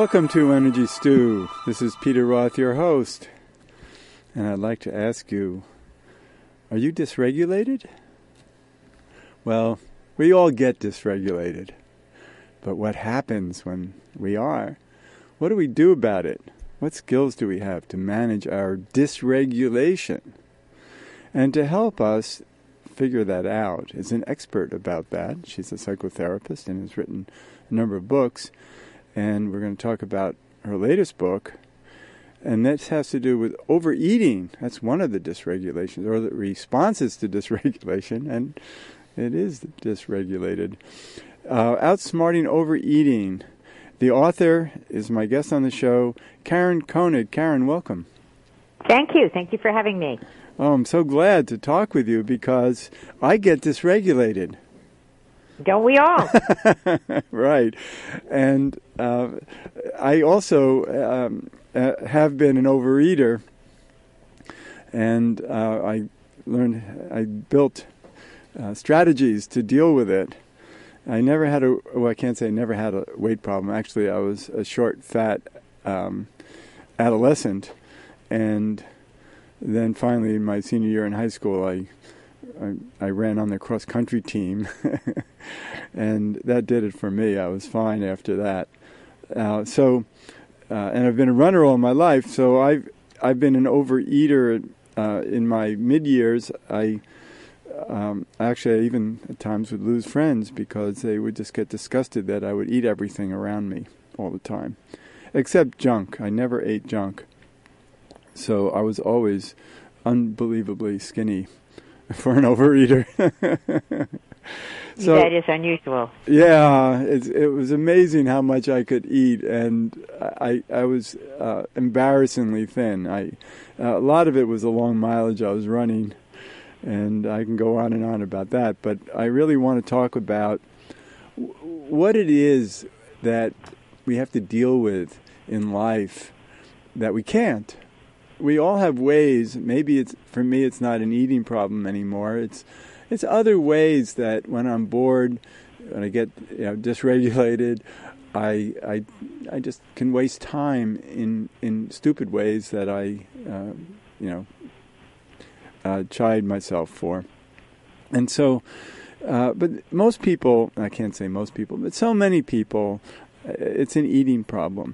Welcome to Energy Stew. This is Peter Roth, your host. And I'd like to ask you, are you dysregulated? Well, we all get dysregulated. But what happens when we are? What do we do about it? What skills do we have to manage our dysregulation? And to help us figure that out is an expert about that. She's a psychotherapist and has written a number of books. And we're going to talk about her latest book. And this has to do with overeating. That's one of the dysregulations, or the responses to dysregulation. And it is dysregulated. Outsmarting Overeating. The author is my guest on the show, Karen Koenig. Karen, welcome. Thank you. Thank you for having me. Oh, I'm so glad to talk with you because I get dysregulated. Don't we all? Right. And I also have been an overeater. And I built strategies to deal with it. I never had I can't say never had a weight problem. Actually, I was a short, fat adolescent. And then finally, in my senior year in high school, I ran on the cross-country team, and that did it for me. I was fine after that. And I've been a runner all my life, so I've been an overeater in my mid-years. Actually, I even at times would lose friends because they would just get disgusted that I would eat everything around me all the time, except junk. I never ate junk. So I was always unbelievably skinny for an overeater. So, that is unusual. Yeah, it was amazing how much I could eat, and I was embarrassingly thin. A lot of it was the long mileage I was running, and I can go on and on about that. But I really want to talk about what it is that we have to deal with in life that we can't. We all have ways. Maybe for me, it's not an eating problem anymore. It's other ways that when I'm bored, when I get dysregulated, I just can waste time in stupid ways that I chide myself for. And so, but most people, I can't say most people, but so many people, it's an eating problem.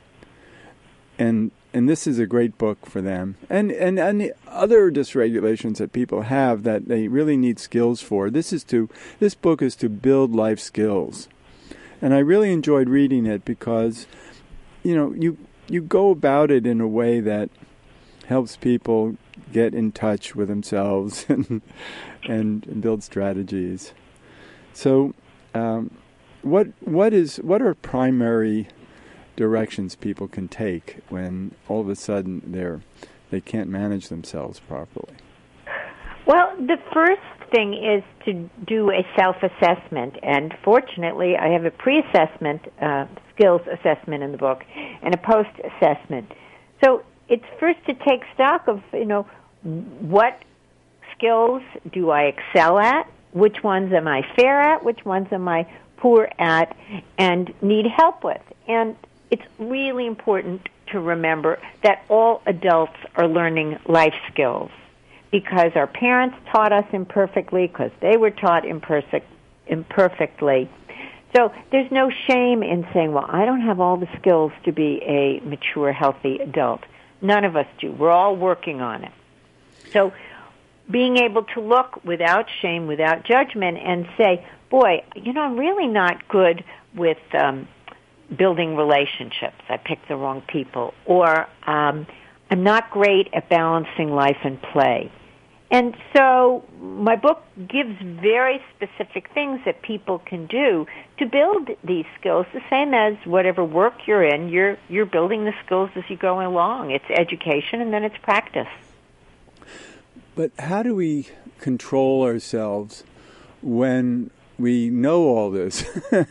And this is a great book for them. And the other dysregulations that people have that they really need skills for. This book is to build life skills. And I really enjoyed reading it because, you go about it in a way that helps people get in touch with themselves and build strategies. So, what are primary directions people can take when all of a sudden they can't manage themselves properly? Well, the first thing is to do a self-assessment, and fortunately I have a pre-assessment skills assessment in the book and a post-assessment. So it's first to take stock of what skills do I excel at, which ones am I fair at, which ones am I poor at and need help with. And it's really important to remember that all adults are learning life skills because our parents taught us imperfectly, because they were taught imperfectly. So there's no shame in saying, well, I don't have all the skills to be a mature, healthy adult. None of us do. We're all working on it. So being able to look without shame, without judgment, and say, boy, I'm really not good with building relationships. I picked the wrong people. Or I'm not great at balancing life and play. And so my book gives very specific things that people can do to build these skills, the same as whatever work you're in, you're building the skills as you go along. It's education and then it's practice. But how do we control ourselves when we know all this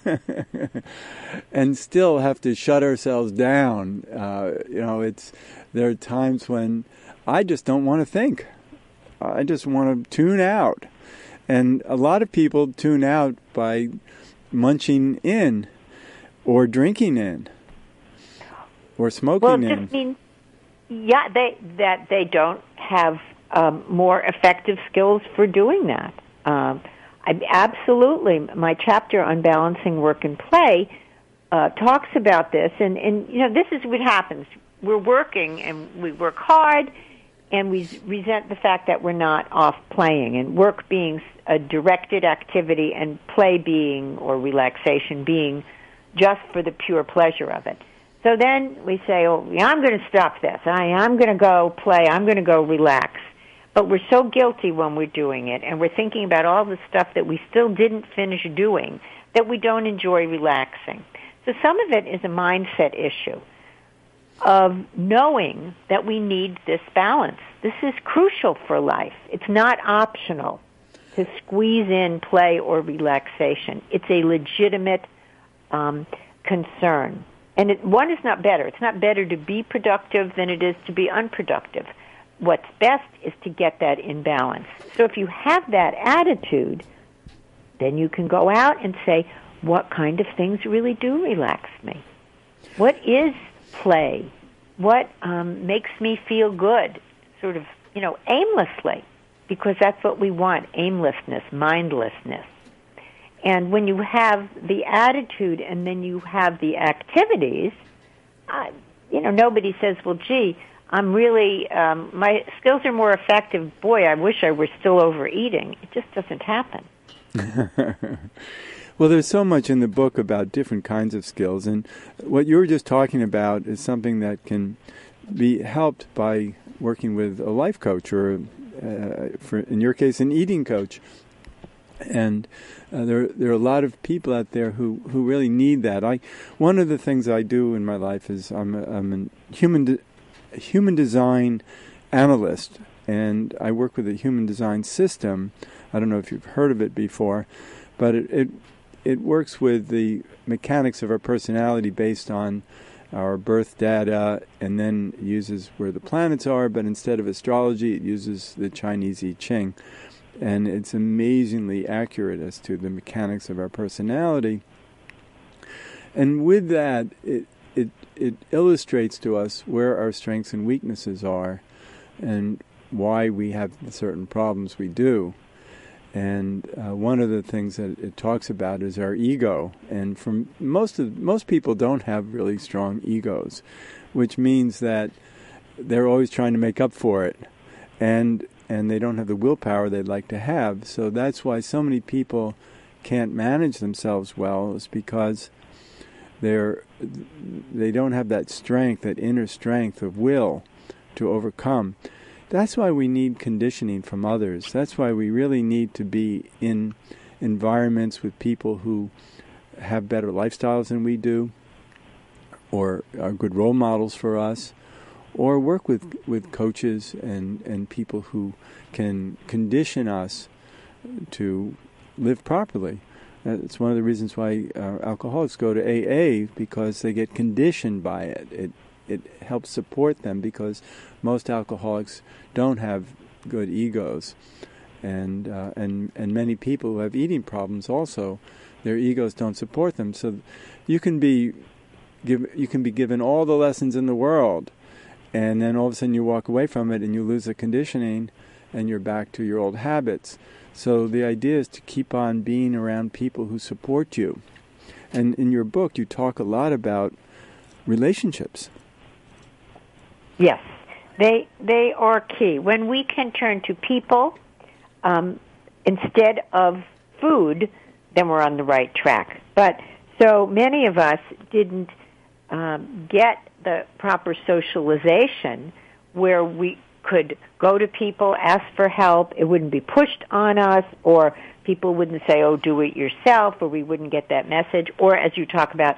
and still have to shut ourselves down? There are times when I just don't want to think. I just want to tune out. And a lot of people tune out by munching in or drinking in. or smoking Well, it in. just means, yeah, they don't have more effective skills for doing that. Absolutely. My chapter on balancing work and play talks about this, and this is what happens. We're working, and we work hard, and we resent the fact that we're not off playing, and work being a directed activity and play being, or relaxation being, just for the pure pleasure of it. So then we say, oh, yeah, I'm going to stop this. I'm going to go play. I'm going to go relax. But we're so guilty when we're doing it, and we're thinking about all the stuff that we still didn't finish doing, that we don't enjoy relaxing. So some of it is a mindset issue of knowing that we need this balance. This is crucial for life. It's not optional to squeeze in play or relaxation. It's a legitimate concern. And one is not better. It's not better to be productive than it is to be unproductive. What's best is to get that in balance. So if you have that attitude, then you can go out and say, what kind of things really do relax me? What is play? What makes me feel good? Sort of, aimlessly, because that's what we want, aimlessness, mindlessness. And when you have the attitude and then you have the activities, nobody says, well, gee, I'm really, my skills are more effective. Boy, I wish I were still overeating. It just doesn't happen. Well, there's so much in the book about different kinds of skills, and what you were just talking about is something that can be helped by working with a life coach, or, in your case, an eating coach. And there are a lot of people out there who really need that. One of the things I do in my life is I'm a human design analyst, and I work with a human design system. I don't know if you've heard of it before, but it works with the mechanics of our personality based on our birth data, and then uses where the planets are, but instead of astrology, it uses the Chinese I Ching. And it's amazingly accurate as to the mechanics of our personality. And with that, it illustrates to us where our strengths and weaknesses are, and why we have certain problems we do. And one of the things that it talks about is our ego. And from most people don't have really strong egos, which means that they're always trying to make up for it, and they don't have the willpower they'd like to have. So that's why so many people can't manage themselves well, is because they don't have that strength, that inner strength of will to overcome. That's why we need conditioning from others. That's why we really need to be in environments with people who have better lifestyles than we do, or are good role models for us, or work with coaches and people who can condition us to live properly. It's one of the reasons why alcoholics go to AA, because they get conditioned by it. It helps support them, because most alcoholics don't have good egos, and many people who have eating problems also, their egos don't support them. So you can be given all the lessons in the world, and then all of a sudden you walk away from it and you lose the conditioning, and you're back to your old habits. So the idea is to keep on being around people who support you. And in your book, you talk a lot about relationships. Yes, they are key. When we can turn to people instead of food, then we're on the right track. But so many of us didn't get the proper socialization where we could go to people, ask for help. It wouldn't be pushed on us, or people wouldn't say, oh, do it yourself, or we wouldn't get that message. Or as you talk about,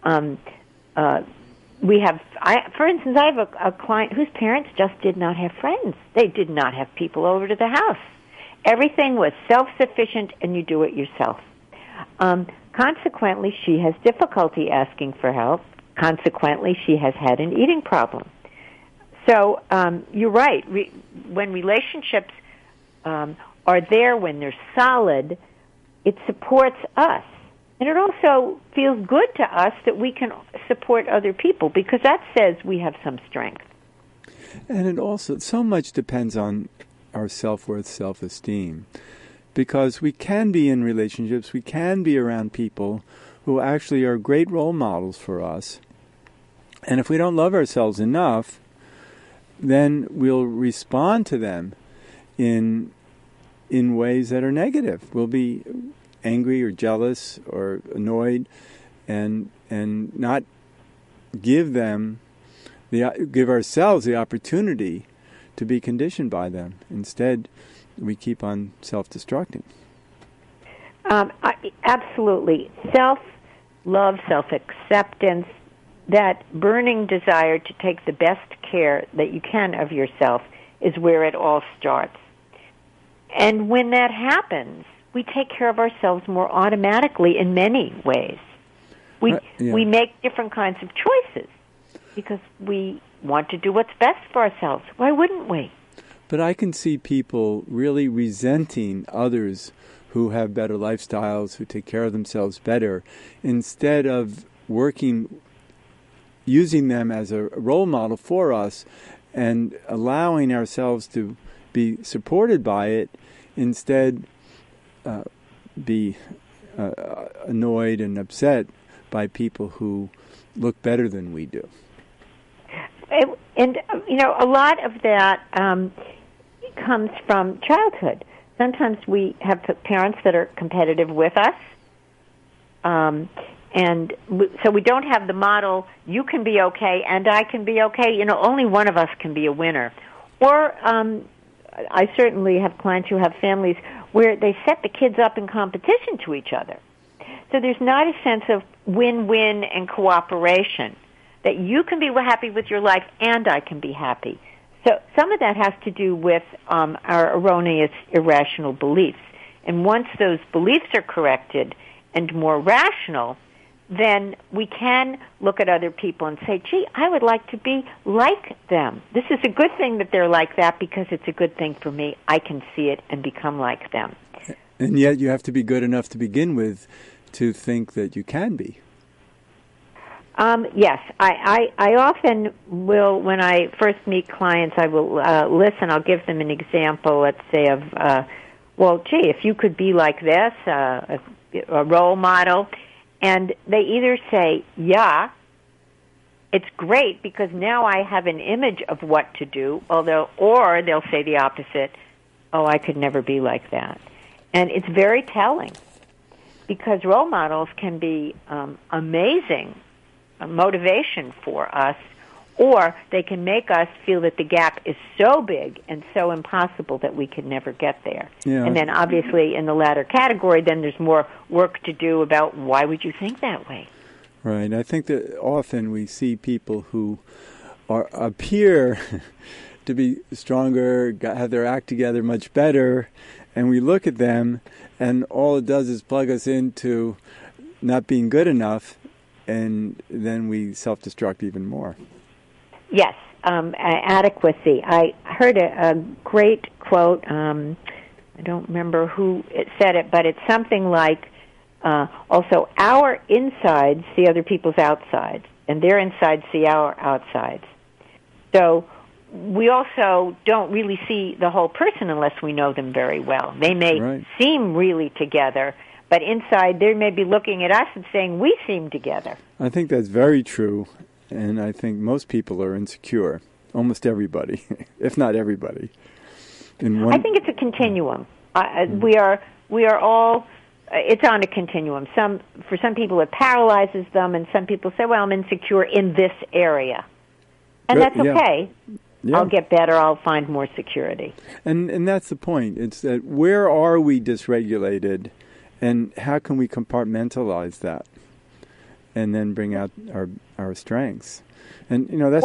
for instance, I have a client whose parents just did not have friends. They did not have people over to the house. Everything was self-sufficient, and you do it yourself. Consequently, she has difficulty asking for help. Consequently, she has had an eating problem. So you're right. When relationships are there, when they're solid, it supports us. And it also feels good to us that we can support other people because that says we have some strength. And it also, so much depends on our self-worth, self-esteem. Because we can be in relationships, we can be around people who actually are great role models for us. And if we don't love ourselves enough, then we'll respond to them in ways that are negative. We'll be angry or jealous or annoyed and not give ourselves the opportunity to be conditioned by them. Instead, we keep on self-destructing. Absolutely. Self-love, self-acceptance, that burning desire to take the best care that you can of yourself is where it all starts. And when that happens, we take care of ourselves more automatically in many ways. We make different kinds of choices because we want to do what's best for ourselves. Why wouldn't we? But I can see people really resenting others who have better lifestyles, who take care of themselves better, instead of using them as a role model for us and allowing ourselves to be supported by it, instead be annoyed and upset by people who look better than we do. And a lot of that comes from childhood. Sometimes we have parents that are competitive with us, and so we don't have the model, you can be okay and I can be okay. Only one of us can be a winner. Or I certainly have clients who have families where they set the kids up in competition to each other. So there's not a sense of win-win and cooperation, that you can be happy with your life and I can be happy. So some of that has to do with our erroneous, irrational beliefs. And once those beliefs are corrected and more rational, then we can look at other people and say, gee, I would like to be like them. This is a good thing that they're like that because it's a good thing for me. I can see it and become like them. And yet you have to be good enough to begin with to think that you can be. Yes, I often will, when I first meet clients, I will listen. I'll give them an example, let's say, of, if you could be like this, a role model, and they either say, yeah, it's great because now I have an image of what to do, or they'll say the opposite, oh, I could never be like that. And it's very telling because role models can be amazing motivation for us, or they can make us feel that the gap is so big and so impossible that we could never get there. Yeah. And then obviously in the latter category, then there's more work to do about why would you think that way. Right. I think that often we see people who appear to be stronger, have their act together much better, and we look at them and all it does is plug us into not being good enough, and then we self-destruct even more. Yes, adequacy. I heard a great quote. I don't remember who said it, but it's something like, also, our insides see other people's outsides, and their insides see our outsides. So we also don't really see the whole person unless we know them very well. They may seem really together, but inside, they may be looking at us and saying, we seem together. I think that's very true, and I think most people are insecure. Almost everybody, if not everybody. I think it's a continuum. We are all, it's on a continuum. For some people, it paralyzes them, and some people say, well, I'm insecure in this area. And that's okay. Yeah. I'll get better. I'll find more security. And that's the point. It's that where are we dysregulated? And how can we compartmentalize that and then bring out our strengths? And, that's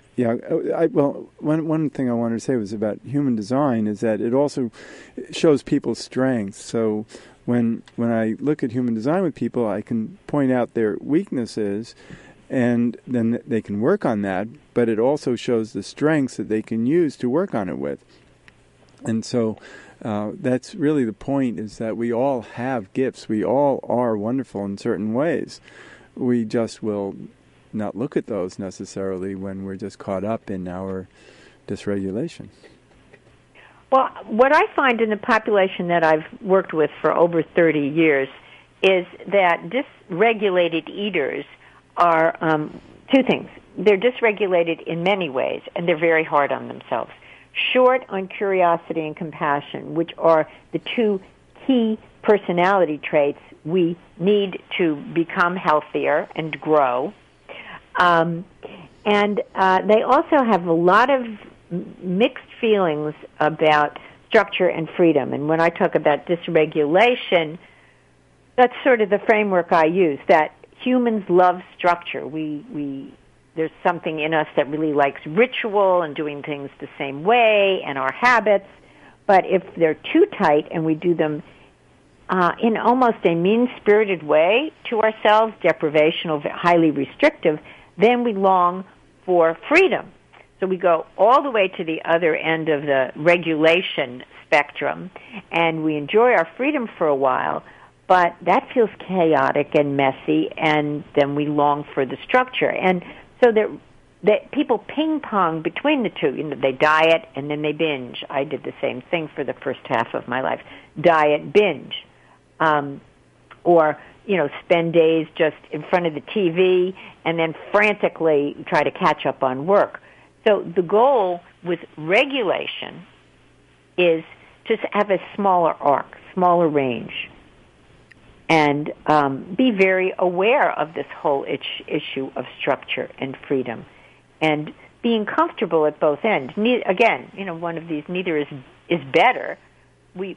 one thing I wanted to say was about human design is that it also shows people's strengths. So when I look at human design with people, I can point out their weaknesses and then they can work on that, but it also shows the strengths that they can use to work on it with. And so That's really the point, is that we all have gifts. We all are wonderful in certain ways. We just will not look at those necessarily when we're just caught up in our dysregulation. Well, what I find in the population that I've worked with for over 30 years is that dysregulated eaters are two things. They're dysregulated in many ways, and they're very hard on themselves. Short on curiosity and compassion, which are the two key personality traits we need to become healthier and grow. And they also have a lot of mixed feelings about structure and freedom. And when I talk about dysregulation, that's sort of the framework I use, that humans love structure. There's something in us that really likes ritual and doing things the same way and our habits. But if they're too tight and we do them in almost a mean-spirited way to ourselves, deprivational, highly restrictive, then we long for freedom. So we go all the way to the other end of the regulation spectrum, and we enjoy our freedom for a while, but that feels chaotic and messy, and then we long for the structure. And so that people ping-pong between the two. You know, they diet and then they binge. I did the same thing for the first half of my life. Diet, binge. Or, you know, spend days just in front of the TV and then frantically try to catch up on work. So the goal with regulation is to have a smaller arc, smaller range, and be very aware of this whole issue of structure and freedom, and being comfortable at both ends. Again, you know, one of these, neither is better. We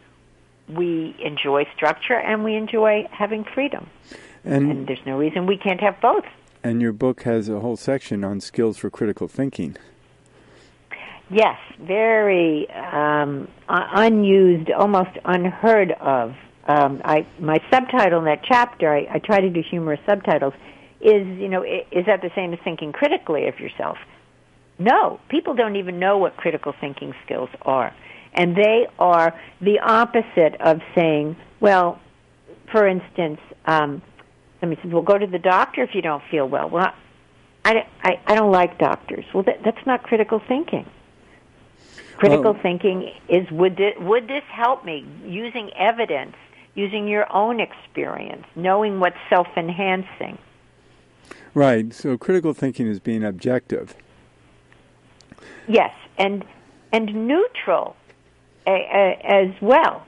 enjoy structure and we enjoy having freedom, and there's no reason we can't have both. And your book has a whole section on skills for critical thinking. Yes, very unused, almost unheard of. My subtitle in that chapter, I try to do humorous subtitles, is that the same as thinking critically of yourself? No, people don't even know what critical thinking skills are. And they are the opposite of saying, well, for instance, somebody says, well, go to the doctor if you don't feel well. Well, I don't like doctors. Well, that's not critical thinking. Critical thinking is, would this help me? Using evidence, using your own experience, knowing what's self-enhancing. Right. So critical thinking is being objective. Yes, and neutral as well.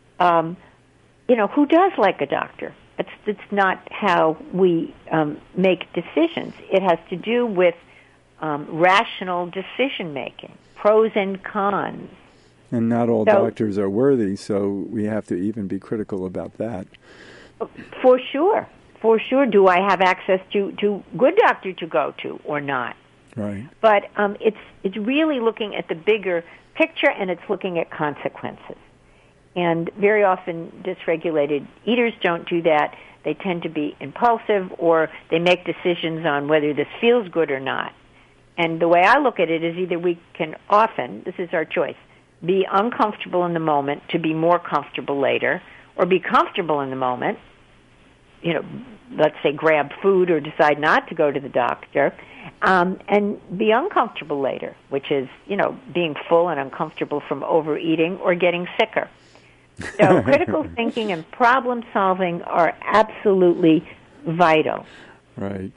Who does like a doctor? It's not how we make decisions. It has to do with rational decision-making, pros and cons. And not all doctors are worthy, so we have to even be critical about that. For sure. For sure. Do I have access to good doctor to go to or not? Right. But it's really looking at the bigger picture, and it's looking at consequences. And very often dysregulated eaters don't do that. They tend to be impulsive, or they make decisions on whether this feels good or not. And the way I look at it is either we can often, this is our choice, be uncomfortable in the moment to be more comfortable later, or be comfortable in the moment, let's say grab food or decide not to go to the doctor, and be uncomfortable later, which is, being full and uncomfortable from overeating or getting sicker. So critical thinking and problem solving are absolutely vital. Right.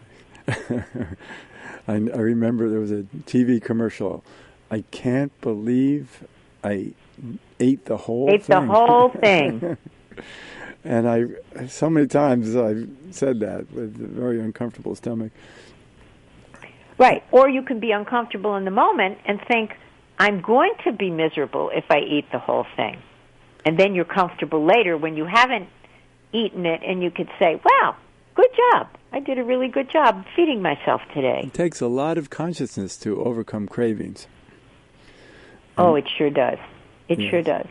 I remember there was a TV commercial. I can't believe I ate the whole thing. Ate the whole thing. And so many times I've said that with a very uncomfortable stomach. Right. Or you can be uncomfortable in the moment and think, I'm going to be miserable if I eat the whole thing. And then you're comfortable later when you haven't eaten it, and you could say, wow, good job. I did a really good job feeding myself today. It takes a lot of consciousness to overcome cravings. Oh, it sure does. It sure does.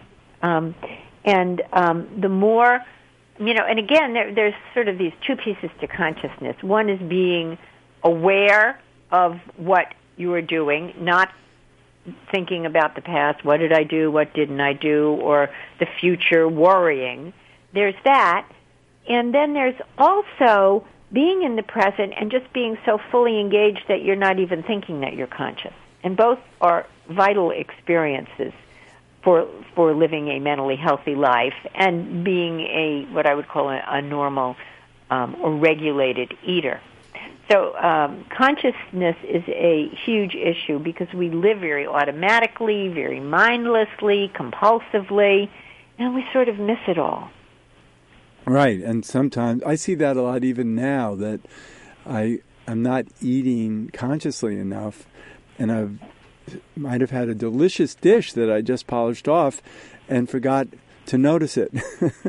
The more, and again, there's sort of these two pieces to consciousness. One is being aware of what you are doing, not thinking about the past, what did I do, what didn't I do, or the future, worrying. There's that. And then there's also being in the present and just being so fully engaged that you're not even thinking that you're conscious. And both are vital experiences for living a mentally healthy life and being what I would call a normal or regulated eater. So consciousness is a huge issue because we live very automatically, very mindlessly, compulsively, and we sort of miss it all. Right, and sometimes I see that a lot even now, that I'm not eating consciously enough, and I might have had a delicious dish that I just polished off and forgot to notice it.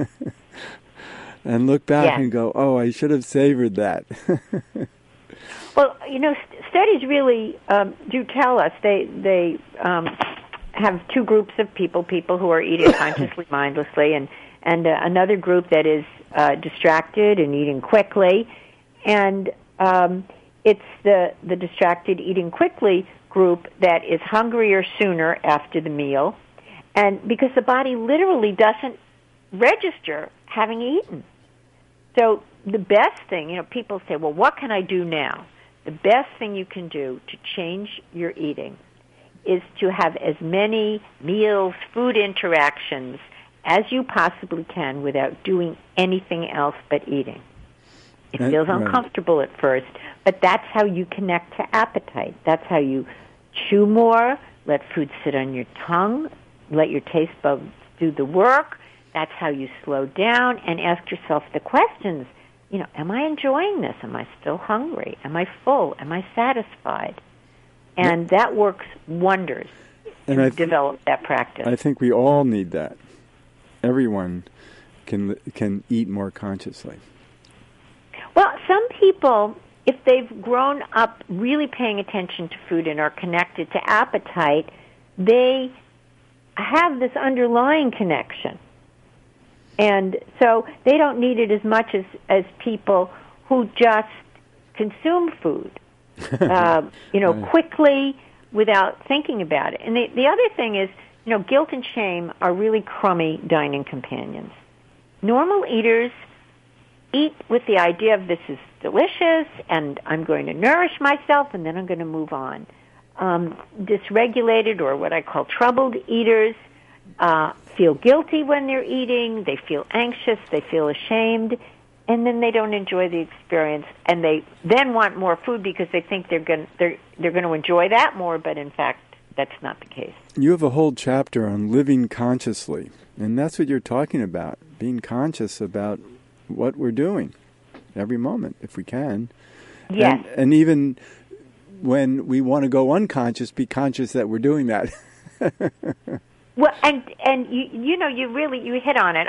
And look back and go, oh, I should have savored that. Well, studies really do tell us they have two groups of people who are eating consciously, mindlessly, and another group that is distracted and eating quickly. And it's the distracted eating quickly group that is hungrier sooner after the meal, and because the body literally doesn't register having eaten. So the best thing, people say, well, what can I do now? The best thing you can do to change your eating is to have as many meals, food interactions as you possibly can without doing anything else but eating. It feels uncomfortable at first, but that's how you connect to appetite. That's how you chew more, let food sit on your tongue, let your taste buds do the work. That's how you slow down and ask yourself the questions. Am I enjoying this? Am I still hungry? Am I full? Am I satisfied? And that works wonders to develop that practice. I think we all need that. Everyone can eat more consciously. Well, some people, if they've grown up really paying attention to food and are connected to appetite, they have this underlying connection. And so they don't need it as much as people who just consume food, quickly without thinking about it. And the other thing is, guilt and shame are really crummy dining companions. Normal eaters eat with the idea of this is delicious and I'm going to nourish myself and then I'm going to move on. Dysregulated, or what I call troubled eaters, feel guilty when they're eating, they feel anxious, they feel ashamed, and then they don't enjoy the experience, and they then want more food because they think they're going to enjoy that more, but in fact, that's not the case. You have a whole chapter on living consciously, and that's what you're talking about, being conscious about what we're doing every moment, if we can. Yes. And even when we want to go unconscious, be conscious that we're doing that. Well, and you hit on it.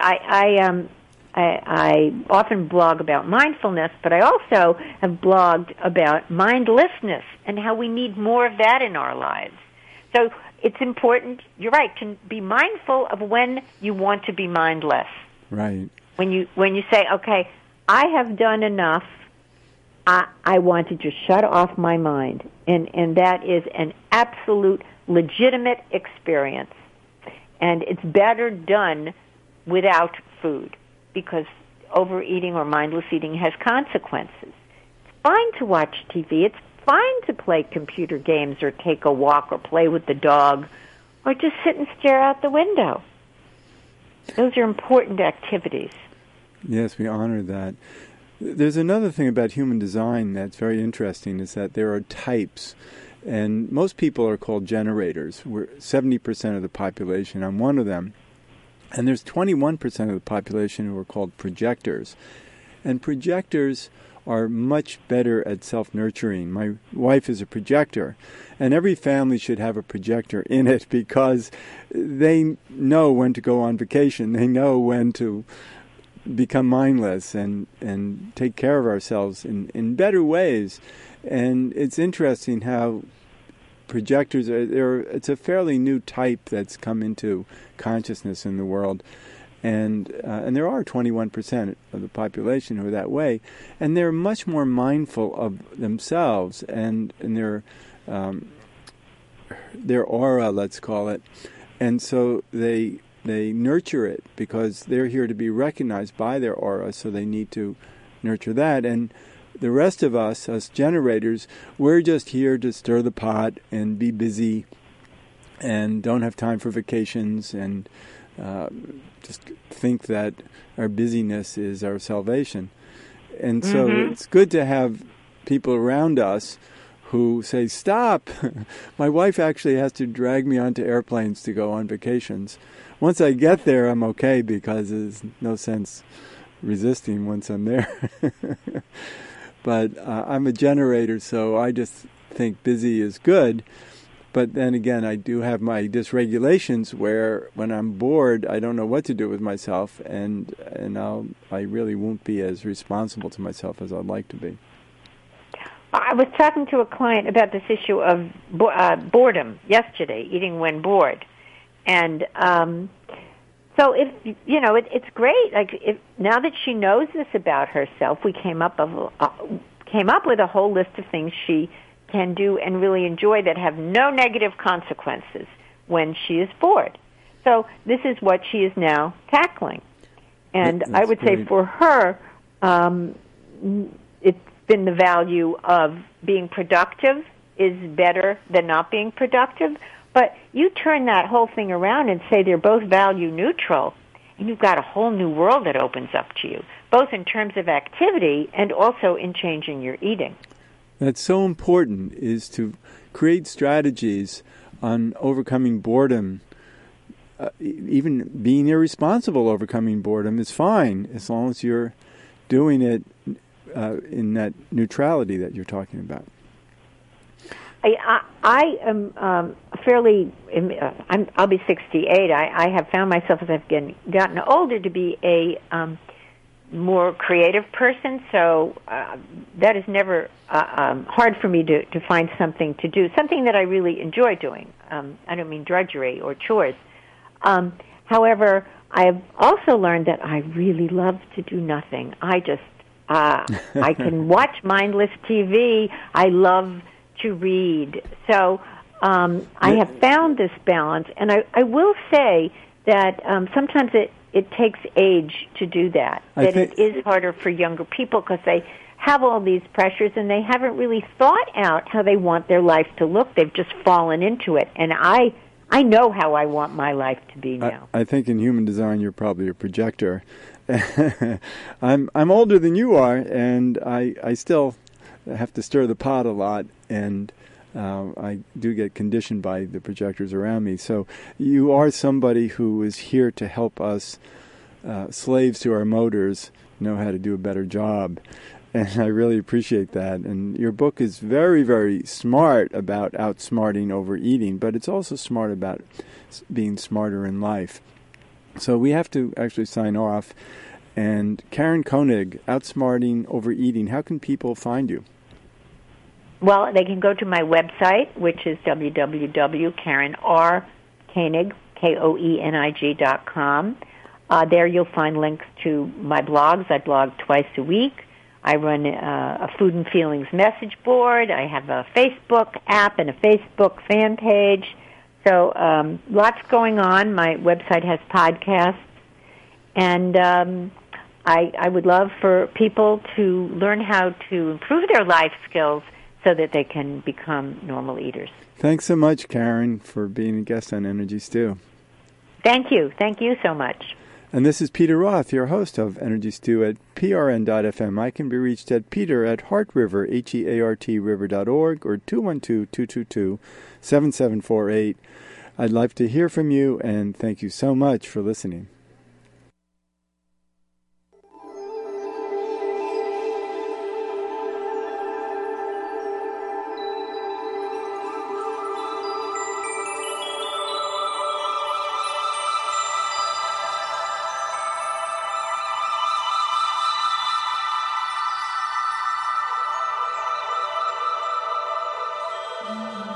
I often blog about mindfulness, but I also have blogged about mindlessness and how we need more of that in our lives. So it's important, you're right, to be mindful of when you want to be mindless. Right. When you say, okay, I have done enough, I want to just shut off my mind. And that is an absolute legitimate experience. And it's better done without food because overeating or mindless eating has consequences. It's fine to watch TV. It's fine to play computer games or take a walk or play with the dog or just sit and stare out the window. Those are important activities. Yes, we honor that. There's another thing about human design that's very interesting is that there are types. And most people are called generators. We're 70% of the population. I'm one of them. And there's 21% of the population who are called projectors. And projectors are much better at self-nurturing. My wife is a projector. And every family should have a projector in it because they know when to go on vacation. They know when to become mindless and take care of ourselves in better ways. And it's interesting how projectors it's a fairly new type that's come into consciousness in the world. And there are 21% of the population who are that way. And they're much more mindful of themselves and they're their aura, let's call it, and so they nurture it because they're here to be recognized by their aura, so they need to nurture that. And the rest of us generators, we're just here to stir the pot and be busy and don't have time for vacations and just think that our busyness is our salvation. And so it's good to have people around us who say, stop. My wife actually has to drag me onto airplanes to go on vacations. Once I get there, I'm okay because there's no sense resisting once I'm there. But I'm a generator, so I just think busy is good. But then again, I do have my dysregulations where when I'm bored, I don't know what to do with myself, and I really won't be as responsible to myself as I'd like to be. I was talking to a client about this issue of boredom yesterday, eating when bored, and so it's great. Like now that she knows this about herself, we came up with a whole list of things she can do and really enjoy that have no negative consequences when she is bored. So this is what she is now tackling, and I would say for her, it's been the value of being productive is better than not being productive. But you turn that whole thing around and say they're both value neutral, and you've got a whole new world that opens up to you, both in terms of activity and also in changing your eating. That's so important, is to create strategies on overcoming boredom. Even being irresponsible overcoming boredom is fine as long as you're doing it in that neutrality that you're talking about. I am fairly. I'll be 68. I have found myself as I've gotten older to be a more creative person. So that is never hard for me to find something to do, something that I really enjoy doing. I don't mean drudgery or chores. However, I have also learned that I really love to do nothing. I just I can watch mindless TV. I love to read. So I have found this balance, and I will say that sometimes it takes age to do that. It is harder for younger people because they have all these pressures and they haven't really thought out how they want their life to look. They've just fallen into it. And I know how I want my life to be now. I think in human design you're probably a projector. I'm older than you are, and I still have to stir the pot a lot, and I do get conditioned by the projectors around me. So you are somebody who is here to help us, slaves to our motors, know how to do a better job. And I really appreciate that. And your book is very, very smart about outsmarting overeating, but it's also smart about being smarter in life. So we have to actually sign off. And Karen Koenig, Outsmarting Overeating, how can people find you? Well, they can go to my website, which is www.KarenRKoenig, KOENIG.com. There you'll find links to my blogs. I blog twice a week. I run a Food and Feelings message board. I have a Facebook app and a Facebook fan page. So lots going on. My website has podcasts. And I would love for people to learn how to improve their life skills so that they can become normal eaters. Thanks so much, Karen, for being a guest on Energy Stew. Thank you. Thank you so much. And this is Peter Roth, your host of Energy Stew at prn.fm. I can be reached at peter@heartriver, HEART river.org, or 212-222-7748. I'd love to hear from you, and thank you so much for listening. Mm-hmm.